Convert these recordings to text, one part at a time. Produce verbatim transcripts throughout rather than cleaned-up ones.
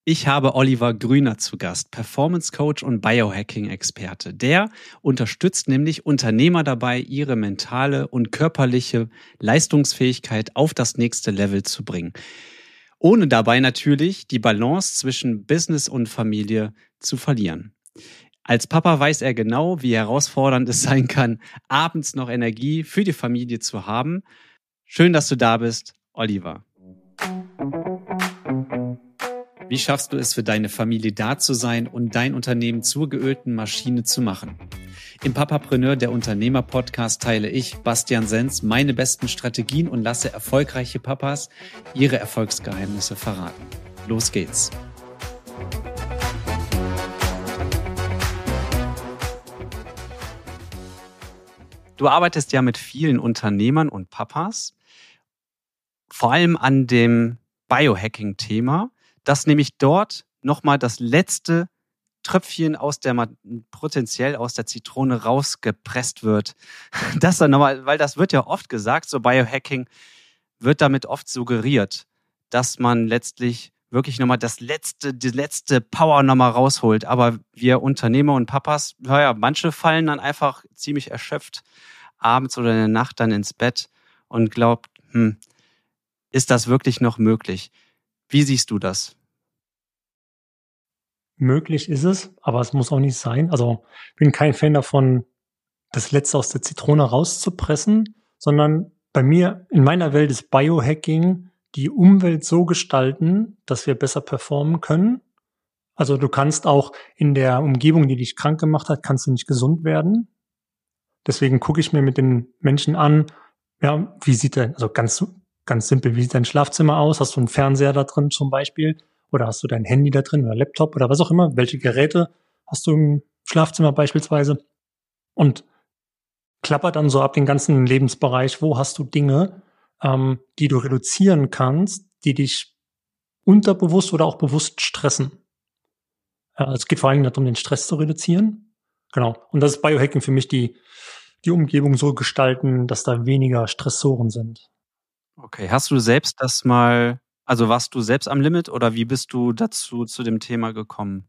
Ich habe Oliver Grüner zu Gast, Performance Coach und Biohacking-Experte. Der unterstützt nämlich Unternehmer dabei, ihre mentale und körperliche Leistungsfähigkeit auf das nächste Level zu bringen. Ohne dabei natürlich die Balance zwischen Business und Familie zu verlieren. Als Papa weiß er genau, wie herausfordernd es sein kann, abends noch Energie für die Familie zu haben. Schön, dass du da bist, Oliver. Wie schaffst du es für deine Familie da zu sein und dein Unternehmen zur geölten Maschine zu machen? Im Papapreneur, der Unternehmer-Podcast, teile ich, Bastian Senz, meine besten Strategien und lasse erfolgreiche Papas ihre Erfolgsgeheimnisse verraten. Los geht's! Du arbeitest ja mit vielen Unternehmern und Papas, vor allem an dem Biohacking-Thema, dass nämlich dort nochmal das letzte Tröpfchen aus der, potenziell aus der Zitrone rausgepresst wird. Das dann nochmal, weil das wird ja oft gesagt, so Biohacking wird damit oft suggeriert, dass man letztlich wirklich nochmal das letzte, die letzte Power nochmal rausholt. Aber wir Unternehmer und Papas, naja, manche fallen dann einfach ziemlich erschöpft abends oder in der Nacht dann ins Bett und glaubt, hm, ist das wirklich noch möglich? Wie siehst du das? Möglich ist es, aber es muss auch nicht sein. Also ich bin kein Fan davon, das Letzte aus der Zitrone rauszupressen, sondern bei mir, in meiner Welt ist Biohacking die Umwelt so gestalten, dass wir besser performen können. Also du kannst auch in der Umgebung, die dich krank gemacht hat, kannst du nicht gesund werden. Deswegen gucke ich mir mit den Menschen an, ja, wie sieht denn, also ganz, ganz simpel, wie sieht dein Schlafzimmer aus? Hast du einen Fernseher da drin zum Beispiel? Oder hast du dein Handy da drin oder Laptop oder was auch immer? Welche Geräte hast du im Schlafzimmer beispielsweise? Und klapper dann so ab den ganzen Lebensbereich, wo hast du Dinge, ähm, die du reduzieren kannst, die dich unterbewusst oder auch bewusst stressen. Ja, es geht vor allem darum, den Stress zu reduzieren. Genau. Und das ist Biohacking für mich, die, die Umgebung so gestalten, dass da weniger Stressoren sind. Okay, hast du selbst das mal, also warst du selbst am Limit oder wie bist du dazu zu dem Thema gekommen?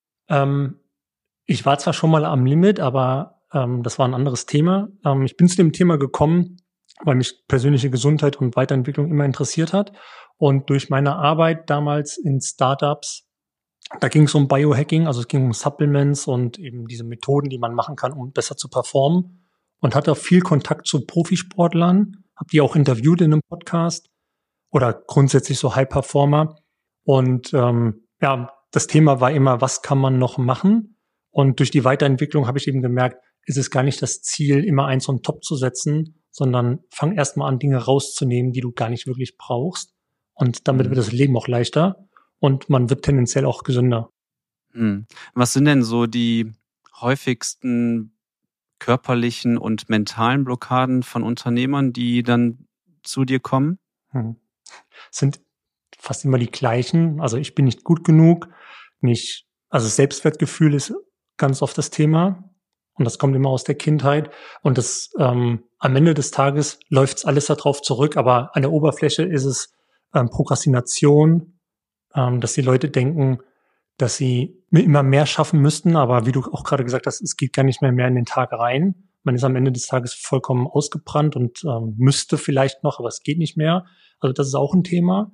Ähm, ich war zwar schon mal am Limit, aber ähm, das war ein anderes Thema. Ähm, ich bin zu dem Thema gekommen, weil mich persönliche Gesundheit und Weiterentwicklung immer interessiert hat. Und durch meine Arbeit damals in Startups, da ging es um Biohacking, also es ging um Supplements und eben diese Methoden, die man machen kann, um besser zu performen. Und hatte auch viel Kontakt zu Profisportlern, habe die auch interviewt in einem Podcast oder grundsätzlich so High-Performer. Und ähm, ja, das Thema war immer, was kann man noch machen? Und durch die Weiterentwicklung habe ich eben gemerkt, ist es gar nicht das Ziel, immer eins on top zu setzen, sondern fang erstmal an, Dinge rauszunehmen, die du gar nicht wirklich brauchst. Und damit mhm. wird das Leben auch leichter und man wird tendenziell auch gesünder. Mhm. Was sind denn so die häufigsten körperlichen und mentalen Blockaden von Unternehmern, die dann zu dir kommen? Mhm. Sind fast immer die gleichen. Also ich bin nicht gut genug, nicht, also Selbstwertgefühl ist ganz oft das Thema. Und das kommt immer aus der Kindheit. Und das ähm, am Ende des Tages läuft alles darauf zurück, aber an der Oberfläche ist es ähm, Prokrastination, ähm, dass die Leute denken, dass sie immer mehr schaffen müssten, aber wie du auch gerade gesagt hast, es geht gar nicht mehr mehr in den Tag rein. Man ist am Ende des Tages vollkommen ausgebrannt und ähm, müsste vielleicht noch, aber es geht nicht mehr. Also das ist auch ein Thema.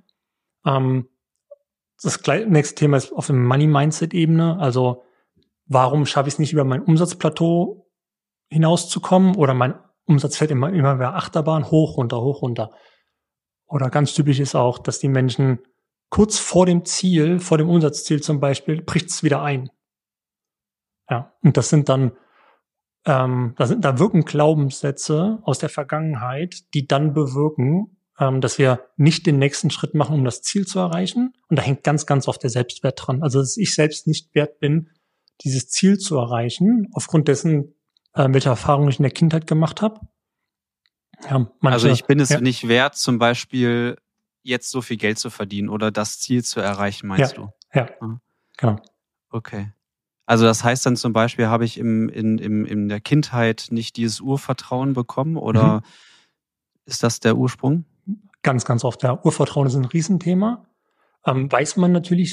Ähm, das nächste Thema ist auf der Money-Mindset-Ebene. Also warum schaffe ich es nicht, über mein Umsatzplateau hinauszukommen? Oder mein Umsatz fährt immer, immer über Achterbahn hoch, runter, hoch, runter. Oder ganz typisch ist auch, dass die Menschen kurz vor dem Ziel, vor dem Umsatzziel zum Beispiel, bricht es wieder ein. Ja, und das sind dann, ähm, da sind, da wirken Glaubenssätze aus der Vergangenheit, die dann bewirken, ähm, dass wir nicht den nächsten Schritt machen, um das Ziel zu erreichen. Und da hängt ganz, ganz oft der Selbstwert dran. Also, dass ich selbst nicht wert bin, dieses Ziel zu erreichen, aufgrund dessen, äh, welche Erfahrungen ich in der Kindheit gemacht habe. Ja, manche, also ich bin es ja. nicht wert, zum Beispiel jetzt so viel Geld zu verdienen oder das Ziel zu erreichen, meinst ja, du? Ja, ja, genau. Okay. Also das heißt dann zum Beispiel, habe ich im, in, im, in der Kindheit nicht dieses Urvertrauen bekommen oder mhm. ist das der Ursprung? Ganz, ganz oft. Ja, Urvertrauen ist ein Riesenthema. Ähm, weiß man natürlich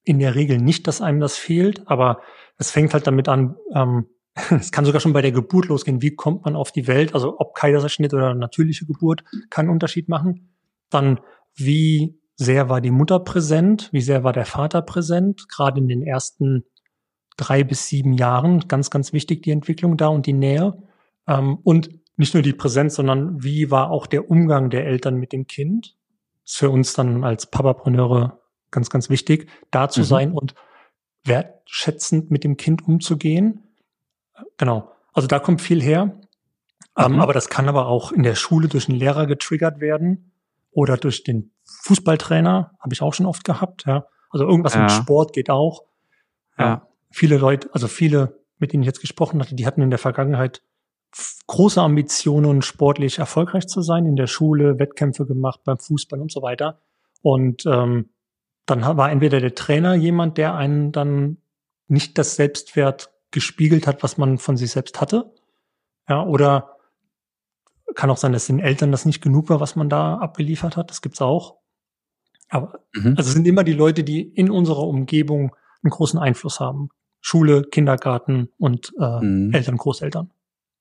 in der Regel nicht, dass einem das fehlt, aber es fängt halt damit an, ähm, es kann sogar schon bei der Geburt losgehen. Wie kommt man auf die Welt? Also ob Kaiserschnitt oder natürliche Geburt kann einen Unterschied machen. Dann, wie sehr war die Mutter präsent? Wie sehr war der Vater präsent? Gerade in den ersten drei bis sieben Jahren. Ganz, ganz wichtig, die Entwicklung da und die Nähe. Ähm, und nicht nur die Präsenz, sondern wie war auch der Umgang der Eltern mit dem Kind? Das ist für uns dann als Papapreneure ganz, ganz wichtig, da zu Mhm. sein und wertschätzend mit dem Kind umzugehen. Genau. Also da kommt viel her. Ähm, Mhm. aber das kann aber auch in der Schule durch einen Lehrer getriggert werden oder durch den Fußballtrainer, habe ich auch schon oft gehabt. Ja. Also irgendwas Ja. mit Sport geht auch. Ja. Ja. Viele Leute, also viele, mit denen ich jetzt gesprochen hatte, die hatten in der Vergangenheit f- große Ambitionen, sportlich erfolgreich zu sein, in der Schule, Wettkämpfe gemacht, beim Fußball und so weiter. Und ähm, dann ha- war entweder der Trainer jemand, der einen dann nicht das Selbstwert gespiegelt hat, was man von sich selbst hatte. Ja, oder kann auch sein, dass den Eltern das nicht genug war, was man da abgeliefert hat. Das gibt's auch. Aber Mhm. also es sind immer die Leute, die in unserer Umgebung einen großen Einfluss haben. Schule, Kindergarten und äh, Mhm. Eltern, Großeltern.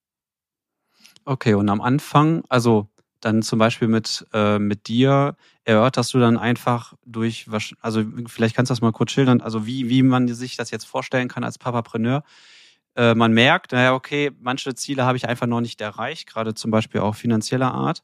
Okay, und am Anfang, also dann zum Beispiel mit, äh, mit dir, erörterst du dann einfach durch, wasch- also vielleicht kannst du das mal kurz schildern, also wie, wie man sich das jetzt vorstellen kann als Papapreneur. Äh, man merkt, naja, okay, manche Ziele habe ich einfach noch nicht erreicht, gerade zum Beispiel auch finanzieller Art.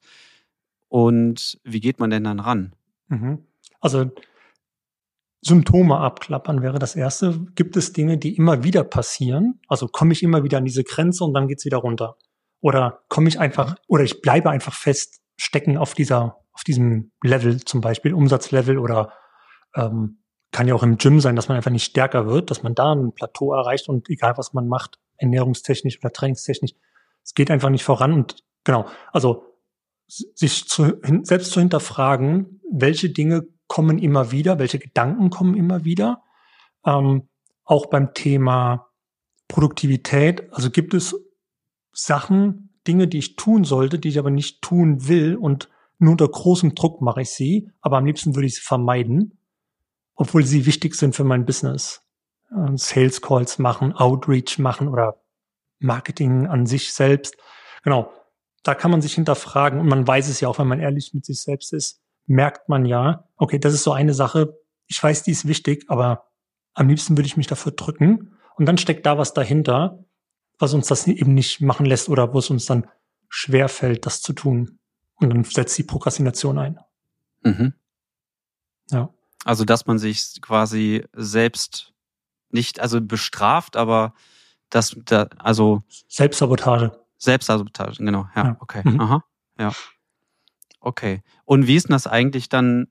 Und wie geht man denn dann ran? Mhm. Also Symptome abklappern wäre das erste. Gibt es Dinge, die immer wieder passieren? Also komme ich immer wieder an diese Grenze und dann geht's wieder runter? Oder komme ich einfach, oder ich bleibe einfach fest stecken auf dieser, auf diesem Level, zum Beispiel Umsatzlevel oder ähm, kann ja auch im Gym sein, dass man einfach nicht stärker wird, dass man da ein Plateau erreicht und egal was man macht, ernährungstechnisch oder trainingstechnisch, es geht einfach nicht voran. Und genau, also sich zu, hin, selbst zu hinterfragen, welche Dinge kommen immer wieder, welche Gedanken kommen immer wieder. Ähm, auch beim Thema Produktivität, also gibt es Sachen, Dinge, die ich tun sollte, die ich aber nicht tun will und nur unter großem Druck mache ich sie, aber am liebsten würde ich sie vermeiden, obwohl sie wichtig sind für mein Business. Ähm, Sales Calls machen, Outreach machen oder Marketing an sich selbst. Genau. Da kann man sich hinterfragen und man weiß es ja auch, wenn man ehrlich mit sich selbst ist, merkt man ja, okay, das ist so eine Sache, ich weiß, die ist wichtig, aber am liebsten würde ich mich dafür drücken. Und dann steckt da was dahinter, was uns das eben nicht machen lässt oder wo es uns dann schwer fällt, das zu tun. Und dann setzt die Prokrastination ein. Mhm. Ja. Also, dass man sich quasi selbst nicht, also bestraft, aber das, da, also Selbstsabotage. Selbstsabotage, genau, ja, Ja. okay, Mhm. aha, ja, okay. Und wie ist denn das eigentlich dann,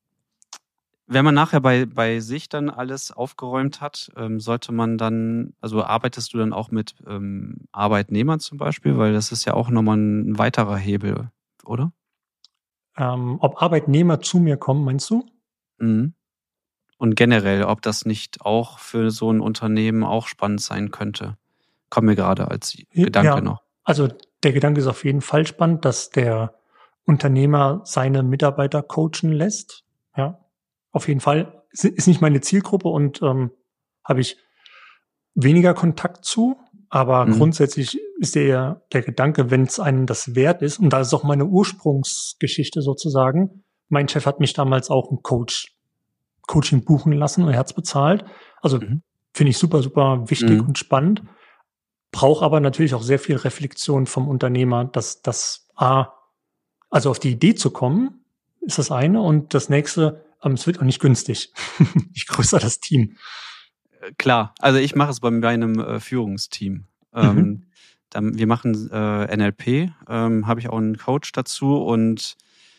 wenn man nachher bei, bei sich dann alles aufgeräumt hat, ähm, sollte man dann, also arbeitest du dann auch mit ähm, Arbeitnehmern zum Beispiel, weil das ist ja auch nochmal ein weiterer Hebel, oder? Ähm, ob Arbeitnehmer zu mir kommen, meinst du? Mhm. Und generell, ob das nicht auch für so ein Unternehmen auch spannend sein könnte. Kommt mir gerade als Gedanke Ja, noch. also der Gedanke ist auf jeden Fall spannend, dass der Unternehmer seine Mitarbeiter coachen lässt. Ja, auf jeden Fall. Ist ist nicht meine Zielgruppe und ähm, habe ich weniger Kontakt zu. Aber Mhm. grundsätzlich ist der, der Gedanke, wenn es einem das wert ist, und da ist auch meine Ursprungsgeschichte sozusagen. Mein Chef hat mich damals auch ein Coach, Coaching buchen lassen und er hat's bezahlt. Also Mhm. finde ich super, super wichtig Mhm. und spannend. Braucht aber natürlich auch sehr viel Reflexion vom Unternehmer, dass das A, also auf die Idee zu kommen, ist das eine. Und das nächste, ähm, es wird auch nicht günstig. Je größer das Team. Klar, also ich mache es bei meinem äh, Führungsteam. Ähm, Mhm. dann, wir machen äh, N L P, ähm, habe ich auch einen Coach dazu und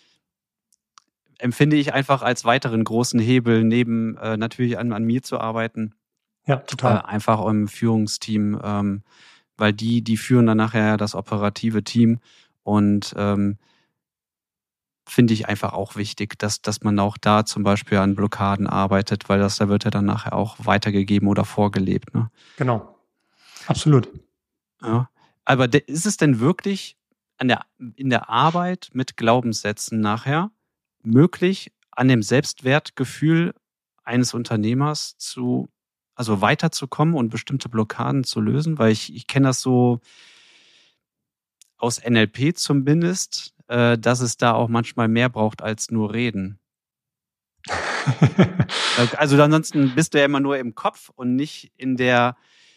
empfinde ich einfach als weiteren großen Hebel, neben äh, natürlich an, an mir zu arbeiten, Ja, äh, total. einfach im Führungsteam, ähm, weil die, die führen dann nachher das operative Team und ähm, finde ich einfach auch wichtig, dass, dass man auch da zum Beispiel an Blockaden arbeitet, weil das, da wird ja dann nachher auch weitergegeben oder vorgelebt. Ne? Genau. Absolut. Ja. Aber de- ist es denn wirklich an der, in der Arbeit mit Glaubenssätzen nachher möglich, an dem Selbstwertgefühl eines Unternehmers zu, also weiterzukommen und bestimmte Blockaden zu lösen? Weil ich, ich kenne das so aus N L P zumindest, äh, dass es da auch manchmal mehr braucht als nur reden. Also ansonsten bist du ja immer nur im Kopf und nicht in der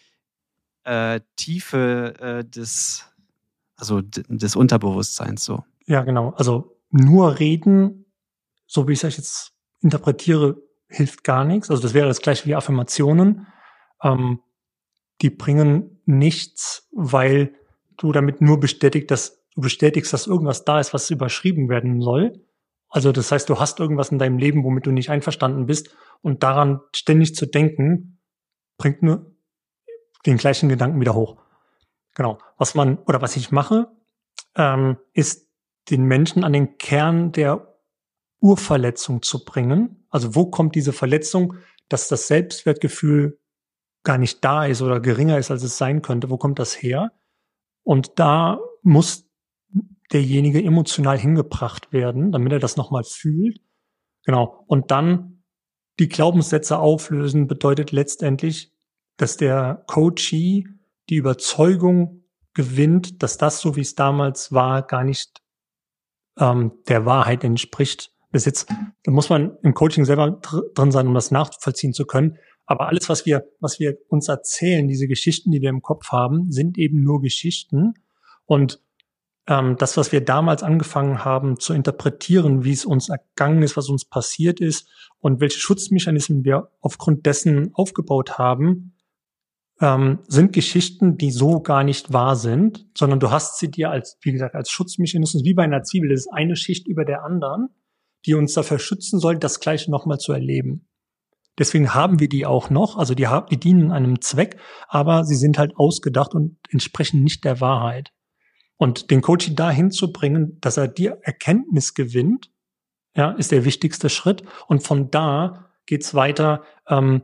äh, Tiefe äh, des, also d- des Unterbewusstseins so. Ja, genau. Also nur reden, so wie ich es jetzt interpretiere, hilft gar nichts. Also das wäre das gleiche wie Affirmationen. Ähm, die bringen nichts, weil du damit nur bestätigst, dass du bestätigst, dass irgendwas da ist, was überschrieben werden soll. Also das heißt, du hast irgendwas in deinem Leben, womit du nicht einverstanden bist, und daran ständig zu denken, bringt nur den gleichen Gedanken wieder hoch. Genau. Was man oder was ich mache, ähm, ist den Menschen an den Kern der Urverletzung zu bringen. Also wo kommt diese Verletzung, dass das Selbstwertgefühl gar nicht da ist oder geringer ist, als es sein könnte? Wo kommt das her? Und da muss derjenige emotional hingebracht werden, damit er das nochmal fühlt. Genau. Und dann die Glaubenssätze auflösen bedeutet letztendlich, dass der Coachee die Überzeugung gewinnt, dass das, so wie es damals war, gar nicht ähm, der Wahrheit entspricht. Das jetzt, da muss man im Coaching selber dr- drin sein, um das nachvollziehen zu können. Aber alles, was wir, was wir uns erzählen, diese Geschichten, die wir im Kopf haben, sind eben nur Geschichten. Und ähm, das, was wir damals angefangen haben zu interpretieren, wie es uns ergangen ist, was uns passiert ist und welche Schutzmechanismen wir aufgrund dessen aufgebaut haben, ähm, sind Geschichten, die so gar nicht wahr sind, sondern du hast sie dir als, wie gesagt, als Schutzmechanismus, wie bei einer Zwiebel, das ist eine Schicht über der anderen, die uns dafür schützen soll, das Gleiche nochmal zu erleben. Deswegen haben wir die auch noch, also die, haben, die dienen einem Zweck, aber sie sind halt ausgedacht und entsprechen nicht der Wahrheit. Und den Coach dahin zu bringen, dass er die Erkenntnis gewinnt, ja, ist der wichtigste Schritt. Und von da geht's weiter ähm,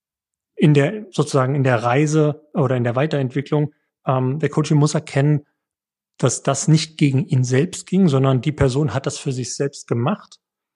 in der sozusagen in der Reise oder in der Weiterentwicklung. Ähm, der Coach muss erkennen, dass das nicht gegen ihn selbst ging, sondern die Person hat das für sich selbst gemacht.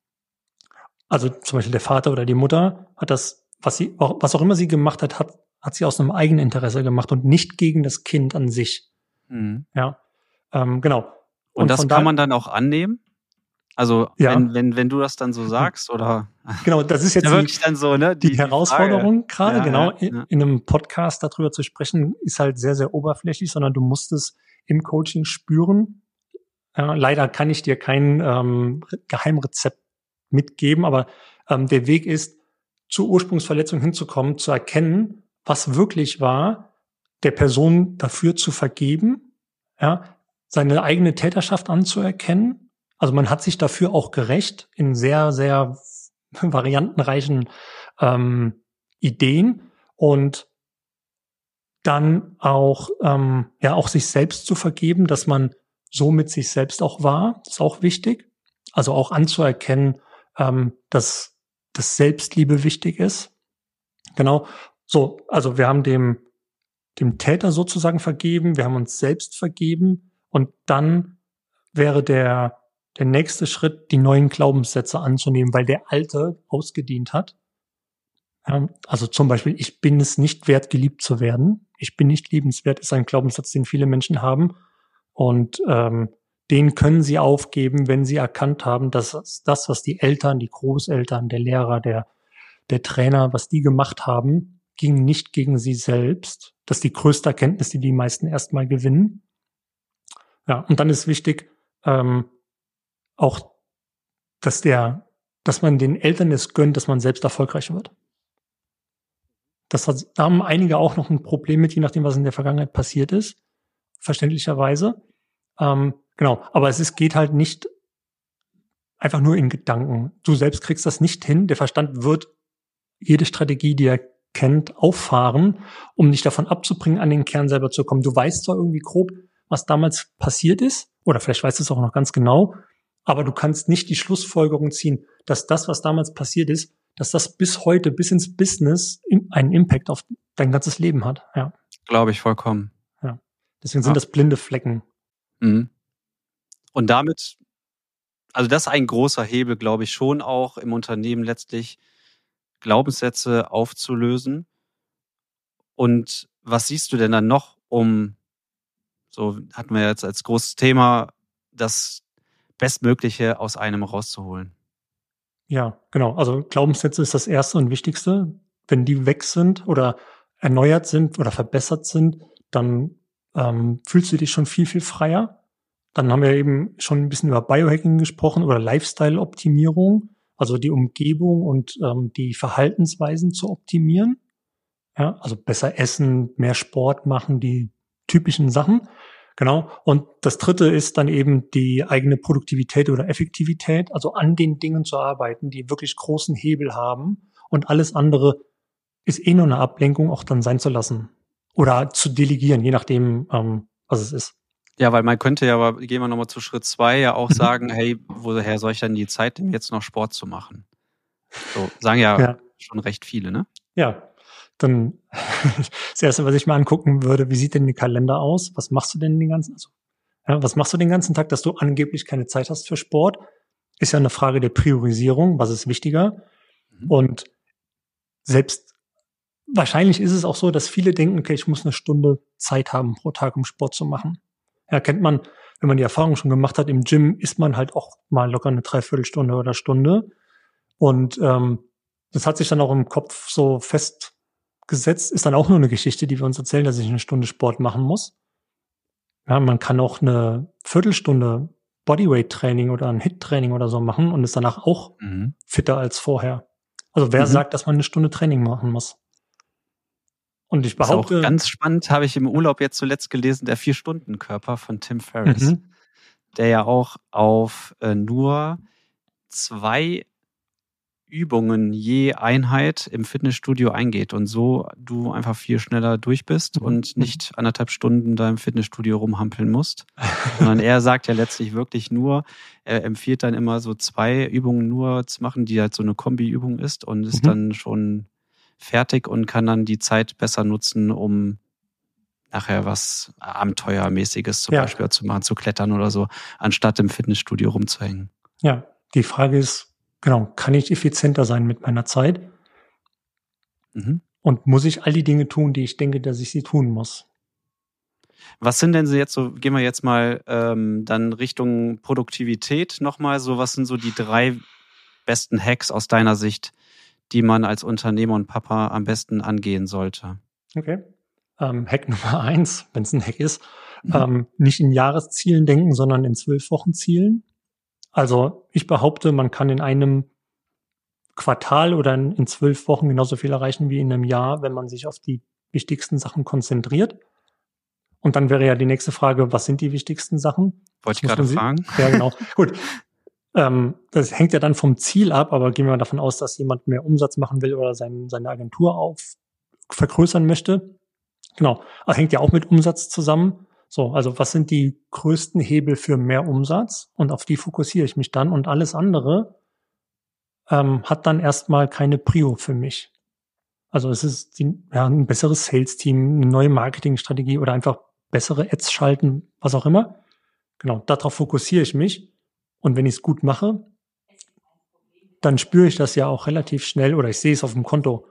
Also zum Beispiel der Vater oder die Mutter hat das, was sie, auch, was auch immer sie gemacht hat, hat, hat sie aus einem Eigeninteresse gemacht und nicht gegen das Kind an sich. Mhm. Ja, ähm, genau. Und, Und das von kann da, man dann auch annehmen? Also ja, wenn, wenn, wenn du das dann so sagst, oder genau, das ist jetzt ja die, wirklich dann so, ne? die Die, die Herausforderung gerade, ja, genau, ja, in, ja. in einem Podcast darüber zu sprechen, ist halt sehr, sehr oberflächlich, sondern du musst es im Coaching spüren. Ja, leider kann ich dir kein ähm, Geheimrezept mitgeben, aber ähm, der Weg ist, zur Ursprungsverletzung hinzukommen, zu erkennen, was wirklich war, der Person dafür zu vergeben, ja, seine eigene Täterschaft anzuerkennen. Also man hat sich dafür auch gerecht in sehr, sehr variantenreichen ähm, Ideen und dann auch, ähm, ja, auch sich selbst zu vergeben, dass man so mit sich selbst auch war, ist auch wichtig. Also auch anzuerkennen, ähm, dass das Selbstliebe wichtig ist. Genau. So, also wir haben dem, dem Täter sozusagen vergeben, wir haben uns selbst vergeben und dann wäre der, der nächste Schritt, die neuen Glaubenssätze anzunehmen, weil der alte ausgedient hat. Ja, also zum Beispiel, ich bin es nicht wert, geliebt zu werden. Ich bin nicht liebenswert, ist ein Glaubenssatz, den viele Menschen haben. Und ähm, den können sie aufgeben, wenn sie erkannt haben, dass das, was die Eltern, die Großeltern, der Lehrer, der, der Trainer, was die gemacht haben, ging nicht gegen sie selbst. Das ist die größte Erkenntnis, die die meisten erstmal gewinnen. Ja, und dann ist wichtig, ähm, auch, dass der, dass man den Eltern es gönnt, dass man selbst erfolgreich wird. Das hat, da haben einige auch noch ein Problem mit, je nachdem, was in der Vergangenheit passiert ist, verständlicherweise. Ähm, genau, aber es ist, geht halt nicht einfach nur in Gedanken. Du selbst kriegst das nicht hin. Der Verstand wird jede Strategie, die er kennt, auffahren, um dich davon abzubringen, an den Kern selber zu kommen. Du weißt zwar irgendwie grob, was damals passiert ist, oder vielleicht weißt du es auch noch ganz genau, aber du kannst nicht die Schlussfolgerung ziehen, dass das, was damals passiert ist, dass das bis heute, bis ins Business einen Impact auf dein ganzes Leben hat. Ja. Glaube ich vollkommen. Ja. Deswegen sind Ja. das blinde Flecken. Mhm. Und damit, also das ist ein großer Hebel, glaube ich, schon auch im Unternehmen letztlich Glaubenssätze aufzulösen. Und was siehst du denn dann noch, um, so hatten wir jetzt als großes Thema, das Bestmögliche aus einem rauszuholen? Ja, genau. Also Glaubenssätze ist das Erste und Wichtigste. Wenn die weg sind oder erneuert sind oder verbessert sind, dann ähm, fühlst du dich schon viel, viel freier. Dann haben wir eben schon ein bisschen über Biohacking gesprochen oder Lifestyle-Optimierung, also die Umgebung und ähm, die Verhaltensweisen zu optimieren. Ja, also besser essen, mehr Sport machen, die typischen Sachen. Genau. Und das Dritte ist dann eben die eigene Produktivität oder Effektivität, also an den Dingen zu arbeiten, die wirklich großen Hebel haben, und alles andere ist eh nur eine Ablenkung, auch dann sein zu lassen oder zu delegieren, je nachdem, ähm, was es ist. Ja, weil man könnte ja, aber gehen wir nochmal zu Schritt zwei, ja auch Mhm. sagen, hey, woher soll ich denn die Zeit nehmen, jetzt noch Sport zu machen? So sagen ja, Ja. schon recht viele, ne? Ja, dann das Erste, was ich mir angucken würde, wie sieht denn der Kalender aus? Was machst du denn den ganzen, also, ja, was machst du den ganzen Tag, dass du angeblich keine Zeit hast für Sport? Ist ja eine Frage der Priorisierung, was ist wichtiger? Mhm. Und selbst wahrscheinlich ist es auch so, dass viele denken, okay, ich muss eine Stunde Zeit haben pro Tag, um Sport zu machen. Ja, kennt man, wenn man die Erfahrung schon gemacht hat, im Gym ist man halt auch mal locker eine Dreiviertelstunde oder Stunde. Und ähm, das hat sich dann auch im Kopf so festgesetzt, ist dann auch nur eine Geschichte, die wir uns erzählen, dass ich eine Stunde Sport machen muss. Ja, man kann auch eine Viertelstunde Bodyweight-Training oder ein Hit-Training oder so machen und ist danach auch Mhm. fitter als vorher. Also wer Mhm. sagt, dass man eine Stunde Training machen muss? Und ich Ist auch behaupte, ganz spannend, habe ich im Urlaub jetzt zuletzt gelesen, der Vier-Stunden-Körper von Tim Ferriss, mhm, der ja auch auf äh, nur zwei Übungen je Einheit im Fitnessstudio eingeht und so du einfach viel schneller durch bist Mhm. und nicht anderthalb Stunden da im Fitnessstudio rumhampeln musst. Sondern er sagt ja letztlich wirklich nur, er empfiehlt dann immer so zwei Übungen nur zu machen, die halt so eine Kombi-Übung ist und ist Mhm. dann schon fertig und kann dann die Zeit besser nutzen, um nachher was Abenteuermäßiges zum Ja. Beispiel zu machen, zu klettern oder so, anstatt im Fitnessstudio rumzuhängen. Ja, die Frage ist, genau, kann ich effizienter sein mit meiner Zeit? Mhm. Und muss ich all die Dinge tun, die ich denke, dass ich sie tun muss? Was sind denn so jetzt so, gehen wir jetzt mal ähm, dann Richtung Produktivität nochmal so, was sind so die drei besten Hacks aus deiner Sicht, die man als Unternehmer und Papa am besten angehen sollte? Okay. Ähm, Hack Nummer eins, wenn es ein Hack ist, Mhm. ähm, nicht in Jahreszielen denken, sondern in zwölf Wochen Zielen. Also ich behaupte, man kann in einem Quartal oder in, in zwölf Wochen genauso viel erreichen wie in einem Jahr, wenn man sich auf die wichtigsten Sachen konzentriert. Und dann wäre ja die nächste Frage, was sind die wichtigsten Sachen? Wollte ich Das muss gerade man sie- fragen. Ja, genau. Gut. Ähm, das hängt ja dann vom Ziel ab, aber gehen wir mal davon aus, dass jemand mehr Umsatz machen will oder sein, seine Agentur auf vergrößern möchte. Genau. Aber hängt ja auch mit Umsatz zusammen. So, also was sind die größten Hebel für mehr Umsatz? Und auf die fokussiere ich mich dann. Und alles andere ähm, hat dann erstmal keine Prio für mich. Also es ist die, ja, ein besseres Sales-Team, eine neue Marketingstrategie oder einfach bessere Ads schalten, was auch immer. Genau, darauf fokussiere ich mich. Und wenn ich es gut mache, dann spüre ich das ja auch relativ schnell oder ich sehe es auf dem Konto.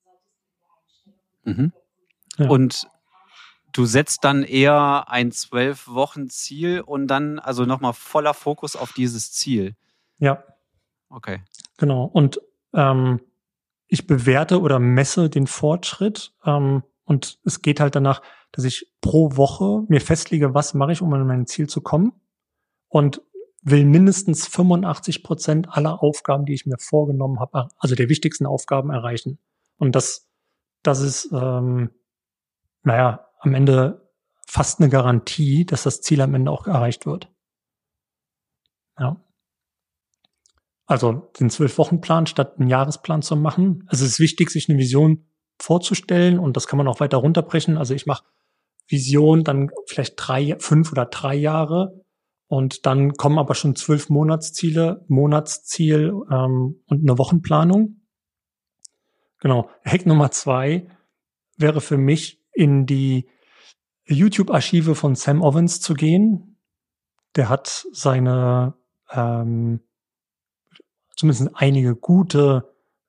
Mhm. Ja. Und du setzt dann eher ein zwölf-Wochen-Ziel und dann also nochmal voller Fokus auf dieses Ziel. Ja, Okay. genau. Und ähm, ich bewerte oder messe den Fortschritt. Ähm, und es geht halt danach, dass ich pro Woche mir festlege, was mache ich, um an mein Ziel zu kommen. Und will mindestens fünfundachtzig Prozent aller Aufgaben, die ich mir vorgenommen habe, also der wichtigsten Aufgaben erreichen. Und das, das ist, ähm, naja, am Ende fast eine Garantie, dass das Ziel am Ende auch erreicht wird. Ja. Also den Zwölf-Wochen-Plan statt einen Jahresplan zu machen. Also es ist wichtig, sich eine Vision vorzustellen und das kann man auch weiter runterbrechen. Also ich mache Vision, dann vielleicht drei, fünf oder drei Jahre und dann kommen aber schon zwölf Monatsziele, Monatsziel ähm, und eine Wochenplanung. Genau. Hack Nummer zwei wäre für mich, in die YouTube-Archive von Sam Ovens zu gehen. Der hat seine ähm, zumindest einige gute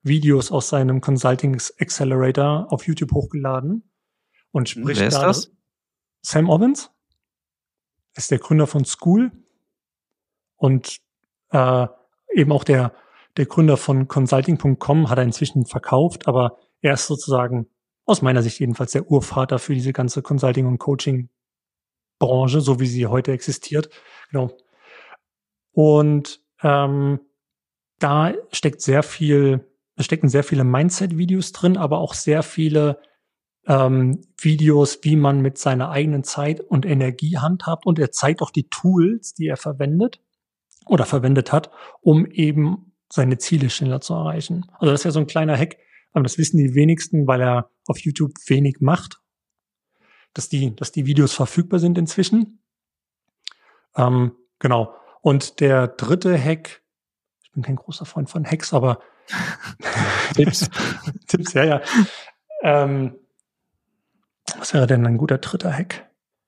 Videos aus seinem Consulting Accelerator auf YouTube hochgeladen und spricht Wer ist da. das? Sam Ovens ist der Gründer von School und äh, eben auch der, der Gründer von Consulting Punkt com, hat er inzwischen verkauft, aber er ist sozusagen aus meiner Sicht jedenfalls der Urvater für diese ganze Consulting- und Coaching-Branche, so wie sie heute existiert. Genau. Und ähm, da steckt sehr viel, es stecken sehr viele Mindset-Videos drin, aber auch sehr viele ähm, Videos, wie man mit seiner eigenen Zeit und Energie handhabt. Und er zeigt auch die Tools, die er verwendet oder verwendet hat, um eben seine Ziele schneller zu erreichen. Also das ist ja so ein kleiner Hack, aber das wissen die wenigsten, weil er auf YouTube wenig macht, dass die, dass die Videos verfügbar sind inzwischen. Ähm, genau. Und der dritte Hack, ich bin kein großer Freund von Hacks, aber Tipps. Tipps, ja, ja. Ähm, was wäre denn ein guter dritter Hack?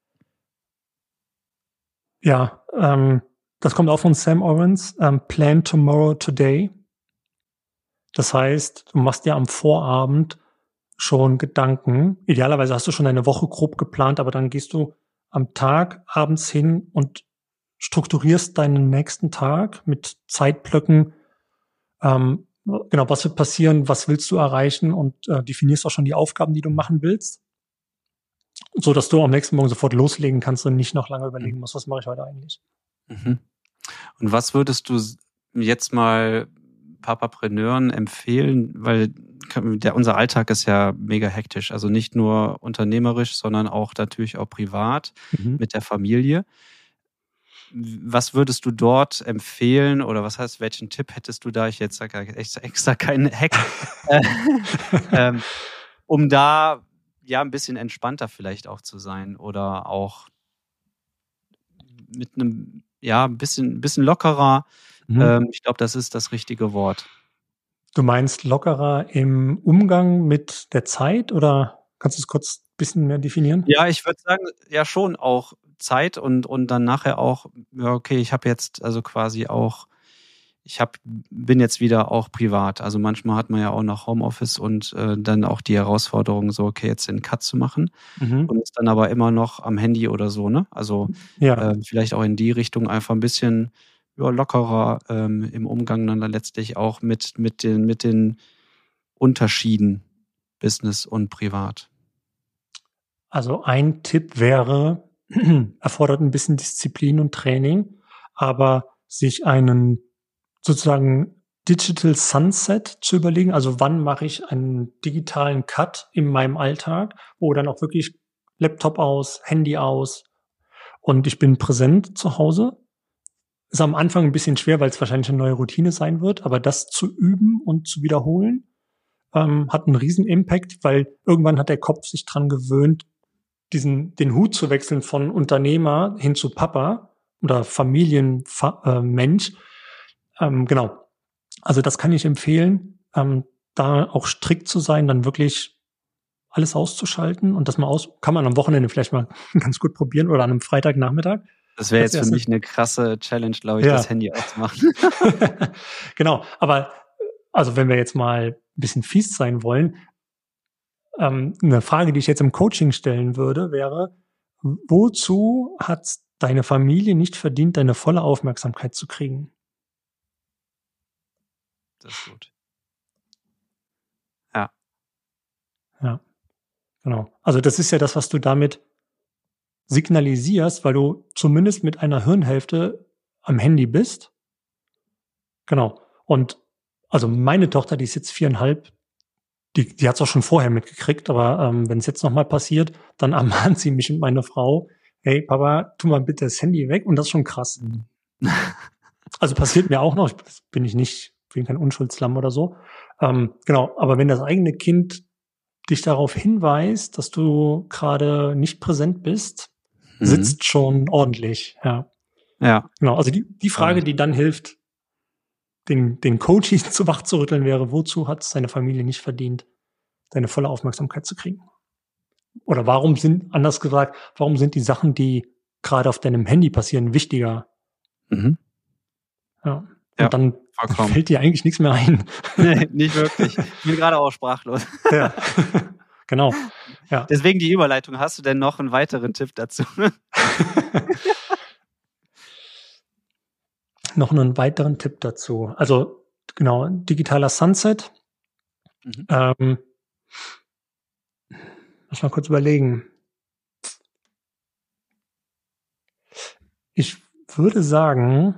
Ja, ähm, das kommt auch von Sam Ovens. Ähm, Plan tomorrow today. Das heißt, du machst dir am Vorabend schon Gedanken. Idealerweise hast du schon eine Woche grob geplant, aber dann gehst du am Tag abends hin und strukturierst deinen nächsten Tag mit Zeitblöcken. Ähm, genau, was wird passieren, was willst du erreichen und äh, definierst auch schon die Aufgaben, die du machen willst, so dass du am nächsten Morgen sofort loslegen kannst und nicht noch lange überlegen musst, was mache ich heute eigentlich. Mhm. Und was würdest du jetzt mal Papapreneuren empfehlen, weil der, unser Alltag ist ja mega hektisch, also nicht nur unternehmerisch, sondern auch natürlich auch privat Mhm. mit der Familie. Was würdest du dort empfehlen oder was heißt, welchen Tipp hättest du da? Ich jetzt sage extra, extra keinen Hack, äh, ähm, um da ja ein bisschen entspannter vielleicht auch zu sein oder auch mit einem ja ein bisschen, bisschen lockerer. Mhm. Ähm, ich glaube, das ist das richtige Wort. Du meinst lockerer im Umgang mit der Zeit oder kannst du es kurz ein bisschen mehr definieren? Ja, ich würde sagen, ja schon auch Zeit und, und dann nachher auch, ja, okay, ich habe jetzt also quasi auch, ich hab, bin jetzt wieder auch privat. Also manchmal hat man ja auch noch Homeoffice und äh, dann auch die Herausforderung, so, okay, jetzt den Cut zu machen Mhm. und ist dann aber immer noch am Handy oder so, ne? Also Ja. äh, vielleicht auch in die Richtung einfach ein bisschen ja, lockerer ähm, im Umgang dann letztlich auch mit, mit, den, mit den Unterschieden Business und privat. Also ein Tipp wäre, erfordert ein bisschen Disziplin und Training, aber sich einen sozusagen Digital Sunset zu überlegen, also wann mache ich einen digitalen Cut in meinem Alltag, wo dann auch wirklich Laptop aus, Handy aus und ich bin präsent zu Hause. Ist am Anfang ein bisschen schwer, weil es wahrscheinlich eine neue Routine sein wird, aber das zu üben und zu wiederholen, ähm, hat einen riesen Impact, weil irgendwann hat der Kopf sich dran gewöhnt, diesen, den Hut zu wechseln von Unternehmer hin zu Papa oder Familienmensch. Ähm, genau. Also das kann ich empfehlen, ähm, da auch strikt zu sein, dann wirklich alles auszuschalten und das mal aus, kann man am Wochenende vielleicht mal ganz gut probieren oder an einem Freitagnachmittag. Das wäre Als jetzt für erste- mich eine krasse Challenge, glaube ich, Ja. das Handy auszumachen. Genau, aber also wenn wir jetzt mal ein bisschen fies sein wollen, ähm, eine Frage, die ich jetzt im Coaching stellen würde, wäre, wozu hat deine Familie nicht verdient, deine volle Aufmerksamkeit zu kriegen? Das ist gut. Ja. Ja, genau. Also das ist ja das, was du damit signalisierst, weil du zumindest mit einer Hirnhälfte am Handy bist. Genau. Und also meine Tochter, die ist jetzt viereinhalb, die, die hat es auch schon vorher mitgekriegt, aber ähm, wenn es jetzt nochmal passiert, dann ermahnt sie mich und meine Frau, hey Papa, tu mal bitte das Handy weg und das ist schon krass. Also passiert mir auch noch, ich, bin ich nicht, bin kein Unschuldslamm oder so. Ähm, genau, aber wenn das eigene Kind dich darauf hinweist, dass du gerade nicht präsent bist, Mhm. sitzt schon ordentlich, ja. Ja. Genau, also die, die Frage, die dann hilft, den, den Coach zu wach zu rütteln, wäre, wozu hat seine Familie nicht verdient, deine volle Aufmerksamkeit zu kriegen? Oder warum sind, anders gesagt, warum sind die Sachen, die gerade auf deinem Handy passieren, wichtiger? Mhm. Ja. Ja, und dann vollkommen. Fällt dir eigentlich nichts mehr ein. Nee, nicht wirklich. Ich bin gerade auch sprachlos. Ja, genau. Ja. Deswegen die Überleitung. Hast du denn noch einen weiteren Tipp dazu? Noch einen weiteren Tipp dazu. Also genau, digitaler Sunset. Mhm. Ähm, muss mal kurz überlegen. Ich würde sagen,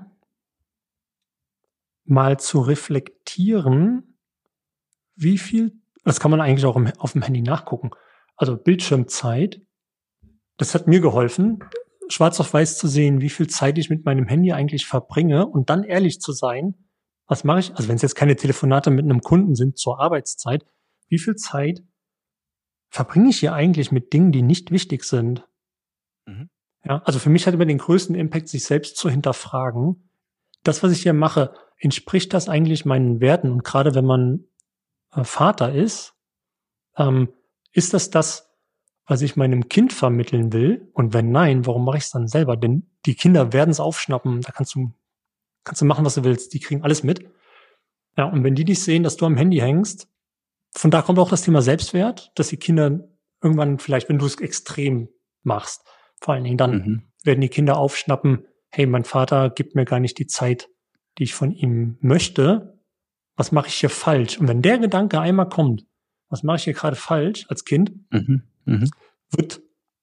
mal zu reflektieren, wie viel, das kann man eigentlich auch im, auf dem Handy nachgucken, also Bildschirmzeit, das hat mir geholfen, schwarz auf weiß zu sehen, wie viel Zeit ich mit meinem Handy eigentlich verbringe und dann ehrlich zu sein, was mache ich, also wenn es jetzt keine Telefonate mit einem Kunden sind zur Arbeitszeit, wie viel Zeit verbringe ich hier eigentlich mit Dingen, die nicht wichtig sind? Mhm. Ja, also für mich hat immer den größten Impact, sich selbst zu hinterfragen, das, was ich hier mache, entspricht das eigentlich meinen Werten? Und gerade wenn man äh, Vater ist, ähm, ist das das, was ich meinem Kind vermitteln will? Und wenn nein, warum mache ich es dann selber? Denn die Kinder werden es aufschnappen. Da kannst du, kannst du machen, was du willst. Die kriegen alles mit. Ja, und wenn die nicht sehen, dass du am Handy hängst, von da kommt auch das Thema Selbstwert, dass die Kinder irgendwann vielleicht, wenn du es extrem machst, vor allen Dingen dann mhm. werden die Kinder aufschnappen, hey, mein Vater gibt mir gar nicht die Zeit, die ich von ihm möchte. Was mache ich hier falsch? Und wenn der Gedanke einmal kommt, was mache ich hier gerade falsch als Kind, mhm. Mhm. wird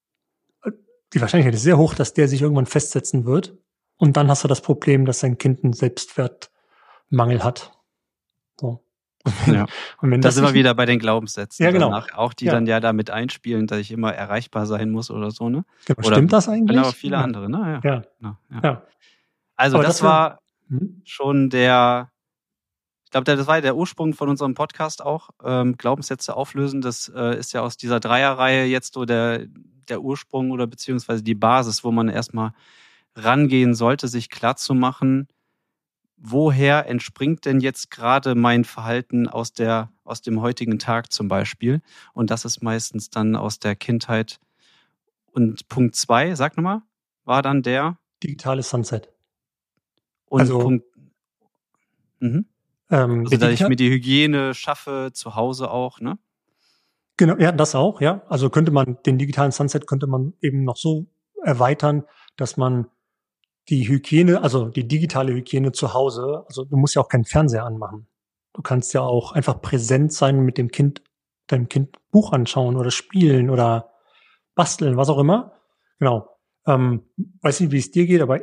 die Wahrscheinlichkeit ist sehr hoch, dass der sich irgendwann festsetzen wird. Und dann hast du das Problem, dass dein Kind einen Selbstwertmangel hat. So. Und wenn, ja. und wenn da das sind wir wieder bei den Glaubenssätzen. Ja, genau. Danach, auch die ja. dann ja damit einspielen, dass ich immer erreichbar sein muss oder so, ne? Genau. Oder stimmt das eigentlich? Genau, viele ja. andere, ne? Ja. Ja. ja. ja. ja. Also das, das war hm? schon der, ich glaube, das war der Ursprung von unserem Podcast auch, ähm, Glaubenssätze auflösen. Das äh, ist ja aus dieser Dreierreihe jetzt so der, der Ursprung oder beziehungsweise die Basis, wo man erstmal rangehen sollte, sich klar zu machen, woher entspringt denn jetzt gerade mein Verhalten aus der, aus dem heutigen Tag zum Beispiel? Und das ist meistens dann aus der Kindheit. Und Punkt zwei, sag nochmal, war dann der? Digitale Sunset. Und also, Punkt, mhm. ähm, also, dass ich mir die Hygiene schaffe, zu Hause auch, ne? Genau, ja, das auch, ja. Also könnte man, den digitalen Sunset könnte man eben noch so erweitern, dass man die Hygiene, also die digitale Hygiene zu Hause, also du musst ja auch keinen Fernseher anmachen. Du kannst ja auch einfach präsent sein und mit dem Kind, deinem Kind Buch anschauen oder spielen oder basteln, was auch immer. Genau. Ähm, weiß nicht, wie es dir geht, aber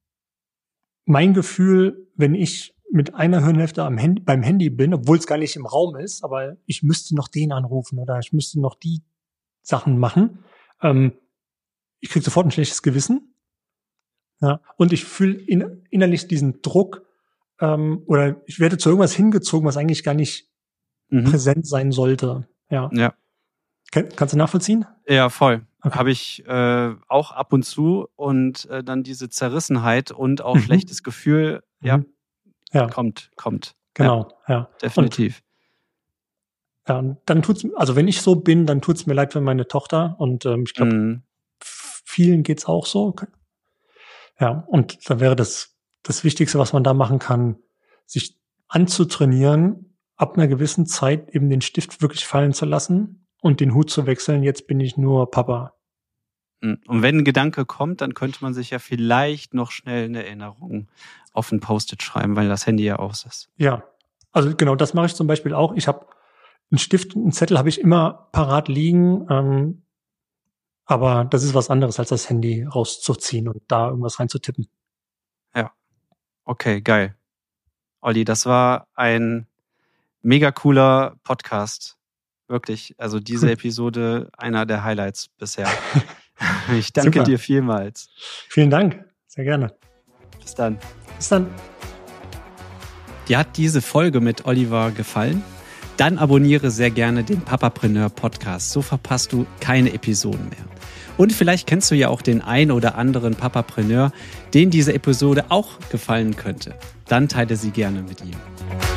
mein Gefühl, wenn ich mit einer Hirnhälfte am Handy, beim Handy bin, obwohl es gar nicht im Raum ist, aber ich müsste noch den anrufen oder ich müsste noch die Sachen machen, ähm, ich kriege sofort ein schlechtes Gewissen. Ja, und ich fühle in, innerlich diesen Druck, ähm, oder ich werde zu irgendwas hingezogen, was eigentlich gar nicht mhm. präsent sein sollte. Ja. ja. Kann, kannst du nachvollziehen? Ja, voll. Okay. Habe ich äh, auch ab und zu und äh, dann diese Zerrissenheit und auch mhm. schlechtes Gefühl, ja, mhm. ja, kommt, kommt. Genau, ja. ja. Definitiv. Und, ja, und dann tut's, also wenn ich so bin, dann tut's mir leid für meine Tochter und ähm, ich glaube, mhm. vielen geht's auch so. Ja, und da wäre das, das Wichtigste, was man da machen kann, sich anzutrainieren, ab einer gewissen Zeit eben den Stift wirklich fallen zu lassen und den Hut zu wechseln. Jetzt bin ich nur Papa. Und wenn ein Gedanke kommt, dann könnte man sich ja vielleicht noch schnell eine Erinnerung auf ein Post-it schreiben, weil das Handy ja aus ist. Ja, also genau, das mache ich zum Beispiel auch. Ich habe einen Stift, einen Zettel habe ich immer parat liegen, ähm, aber das ist was anderes, als das Handy rauszuziehen und da irgendwas reinzutippen. Ja, okay, geil. Olli, das war ein mega cooler Podcast. Wirklich, also diese Episode, einer der Highlights bisher. Ich danke Super. dir vielmals. Vielen Dank, sehr gerne. Bis dann. Bis dann. Dir hat diese Folge mit Oliver gefallen? Dann abonniere sehr gerne den Papapreneur Podcast, so verpasst du keine Episoden mehr. Und vielleicht kennst du ja auch den ein oder anderen Papapreneur, den diese Episode auch gefallen könnte. Dann teile sie gerne mit ihm.